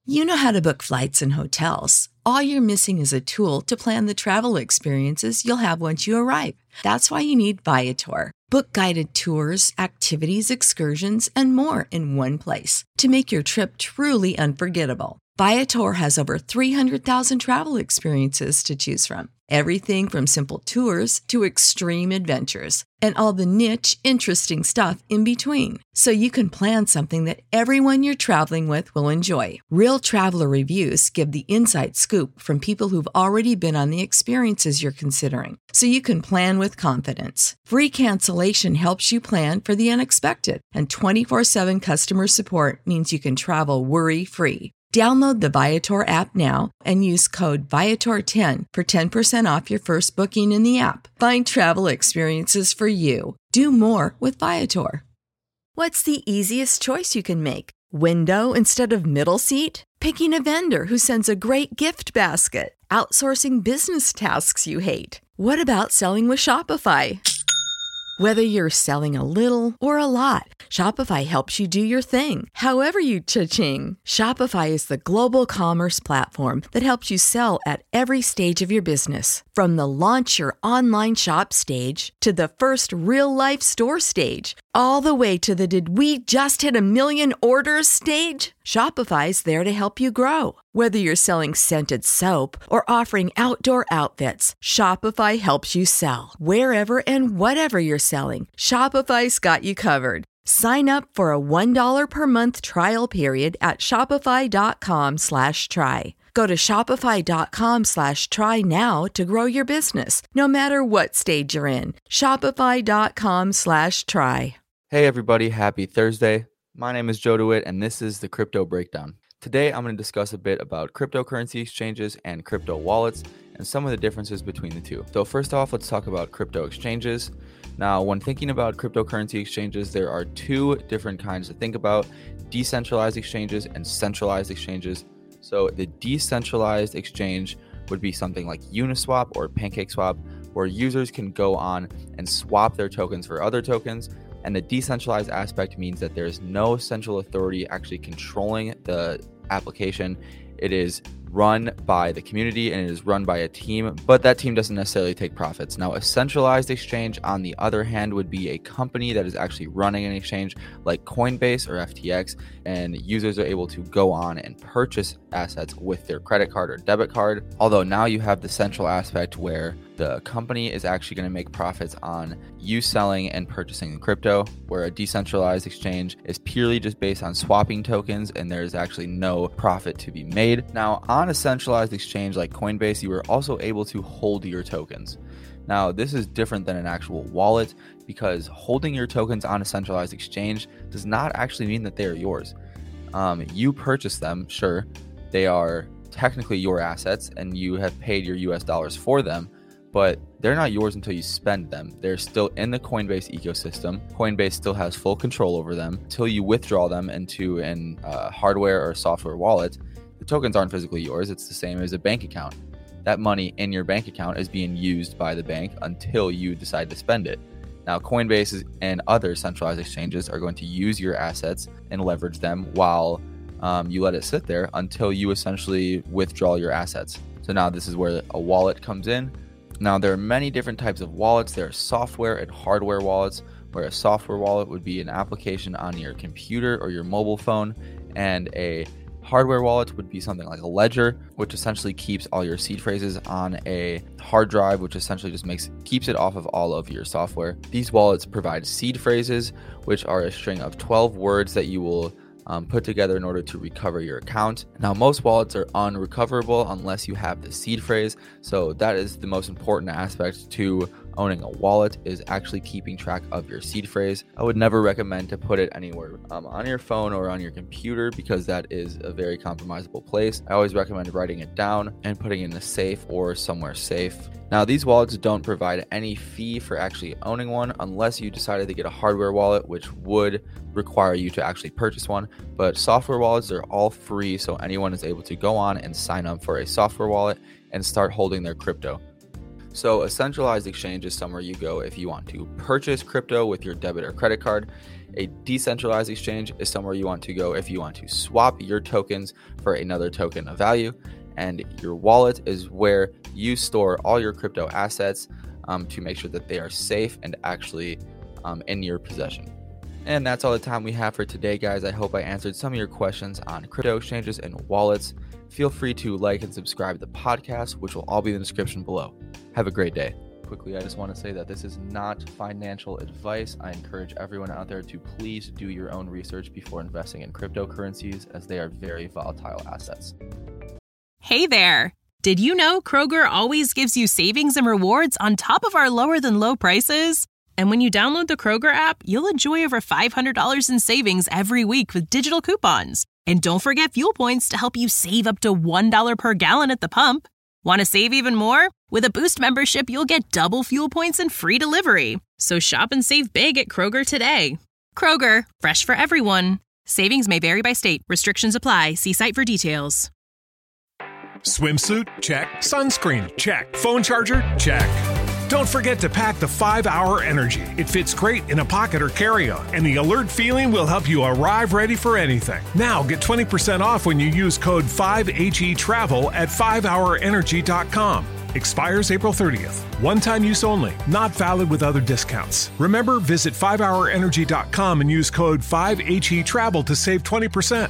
You know how to book flights and hotels. All you're missing is a tool to plan the travel experiences you'll have once you arrive. That's why you need Viator. Book guided tours, activities, excursions, and more in one place to make your trip truly unforgettable. Viator has over 300,000 travel experiences to choose from. Everything from simple tours to extreme adventures and all the niche, interesting stuff in between. So you can plan something that everyone you're traveling with will enjoy. Real traveler reviews give the inside scoop from people who've already been on the experiences you're considering. So you can plan with confidence. Free cancellation helps you plan for the unexpected. And 24/7 customer support means you can travel worry-free. Download the Viator app now and use code Viator10 for 10% off your first booking in the app. Find travel experiences for you. Do more with Viator. What's the easiest choice you can make? Window instead of middle seat? Picking a vendor who sends a great gift basket? Outsourcing business tasks you hate? What about selling with Shopify? Whether you're selling a little or a lot, Shopify helps you do your thing, however you cha-ching. Shopify is the global commerce platform that helps you sell at every stage of your business. From the launch your online shop stage to the first real-life store stage, all the way to the did we just hit a million orders stage? Shopify's there to help you grow. Whether you're selling scented soap or offering outdoor outfits, Shopify helps you sell. Wherever and whatever you're selling, Shopify's got you covered. Sign up for a $1 per month trial period at shopify.com/try. Go to shopify.com/try now to grow your business, no matter what stage you're in. Shopify.com/try. Hey everybody, happy Thursday. My name is Joe DeWitt and this is the Crypto Breakdown. Today I'm going to discuss a bit about cryptocurrency exchanges and crypto wallets and some of the differences between the two. So first off, let's talk about crypto exchanges. Now, when thinking about cryptocurrency exchanges, there are two different kinds to think about: decentralized exchanges and centralized exchanges. So the decentralized exchange would be something like Uniswap or PancakeSwap, where users can go on and swap their tokens for other tokens. And the decentralized aspect means that there's no central authority actually controlling the application. It is run by the community and it is run by a team, but that team doesn't necessarily take profits. Now, a centralized exchange, on the other hand, would be a company that is actually running an exchange like Coinbase or FTX, and users are able to go on and purchase assets with their credit card or debit card. Although now you have the central aspect where the company is actually going to make profits on you selling and purchasing crypto, where a decentralized exchange is purely just based on swapping tokens and there's actually no profit to be made. Now, on a centralized exchange like Coinbase, you are also able to hold your tokens. Now, this is different than an actual wallet, because holding your tokens on a centralized exchange does not actually mean that they are yours. You purchase them, sure, they are technically your assets and you have paid your US dollars for them, but they're not yours until you spend them. They're still in the Coinbase ecosystem. Coinbase still has full control over them. Until you withdraw them into an hardware or software wallet, the tokens aren't physically yours. It's the same as a bank account. That money in your bank account is being used by the bank until you decide to spend it. Now, Coinbase and other centralized exchanges are going to use your assets and leverage them while you let it sit there until you essentially withdraw your assets. So now this is where a wallet comes in. Now, there are many different types of wallets. There are software and hardware wallets, where a software wallet would be an application on your computer or your mobile phone, and a hardware wallet would be something like a ledger, which essentially keeps all your seed phrases on a hard drive, which essentially just keeps it off of all of your software. These wallets provide seed phrases, which are a string of 12 words that you will put together in order to recover your account. Now, most wallets are unrecoverable unless you have the seed phrase, so that is the most important aspect to owning a wallet, is actually keeping track of your seed phrase. I would never recommend to put it anywhere on your phone or on your computer, because that is a very compromisable place. I always recommend writing it down and putting it in a safe or somewhere safe. Now, these wallets don't provide any fee for actually owning one unless you decided to get a hardware wallet, which would require you to actually purchase one. But software wallets are all free, so anyone is able to go on and sign up for a software wallet and start holding their crypto. So a centralized exchange is somewhere you go if you want to purchase crypto with your debit or credit card. A decentralized exchange is somewhere you want to go if you want to swap your tokens for another token of value. And your wallet is where you store all your crypto assets to make sure that they are safe and actually in your possession. And that's all the time we have for today, guys. I hope I answered some of your questions on crypto exchanges and wallets. Feel free to like and subscribe to the podcast, which will all be in the description below. Have a great day. Quickly, I just want to say that this is not financial advice. I encourage everyone out there to please do your own research before investing in cryptocurrencies, as they are very volatile assets. Hey there! Did you know Kroger always gives you savings and rewards on top of our lower than low prices? And when you download the Kroger app, you'll enjoy over $500 in savings every week with digital coupons. And don't forget fuel points to help you save up to $1 per gallon at the pump. Want to save even more? With a Boost membership, you'll get double fuel points and free delivery. So shop and save big at Kroger today. Kroger, fresh for everyone. Savings may vary by state. Restrictions apply. See site for details. Swimsuit? Check. Sunscreen? Check. Phone charger? Check. Don't forget to pack the 5-Hour Energy. It fits great in a pocket or carry-on, and the alert feeling will help you arrive ready for anything. Now get 20% off when you use code 5HETRAVEL at 5hourenergy.com. Expires April 30th. One-time use only. Not valid with other discounts. Remember, visit 5hourenergy.com and use code 5HETRAVEL to save 20%.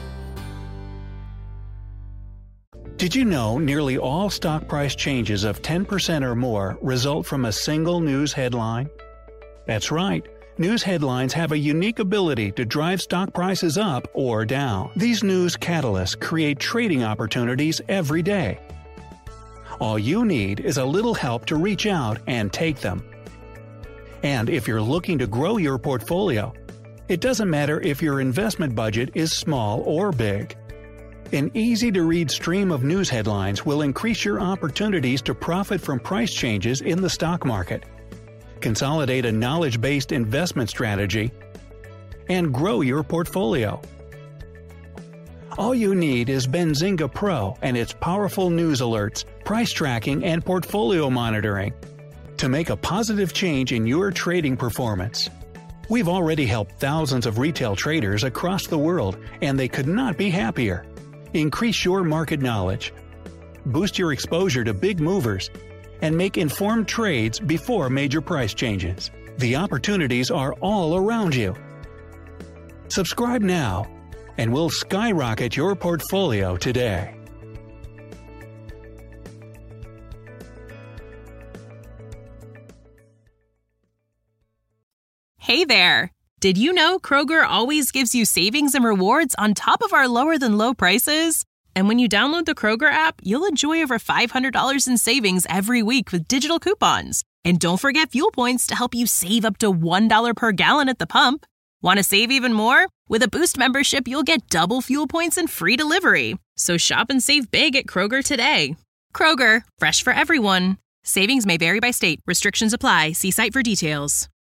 Did you know nearly all stock price changes of 10% or more result from a single news headline? That's right. News headlines have a unique ability to drive stock prices up or down. These news catalysts create trading opportunities every day. All you need is a little help to reach out and take them. And if you're looking to grow your portfolio, it doesn't matter if your investment budget is small or big. An easy-to-read stream of news headlines will increase your opportunities to profit from price changes in the stock market, consolidate a knowledge-based investment strategy, and grow your portfolio. All you need is Benzinga Pro and its powerful news alerts, price tracking, and portfolio monitoring to make a positive change in your trading performance. We've already helped thousands of retail traders across the world, and they could not be happier. Increase your market knowledge, boost your exposure to big movers, and make informed trades before major price changes. The opportunities are all around you. Subscribe now, and we'll skyrocket your portfolio today. Hey there! Did you know Kroger always gives you savings and rewards on top of our lower than low prices? And when you download the Kroger app, you'll enjoy over $500 in savings every week with digital coupons. And don't forget fuel points to help you save up to $1 per gallon at the pump. Want to save even more? With a Boost membership, you'll get double fuel points and free delivery. So shop and save big at Kroger today. Kroger, fresh for everyone. Savings may vary by state. Restrictions apply. See site for details.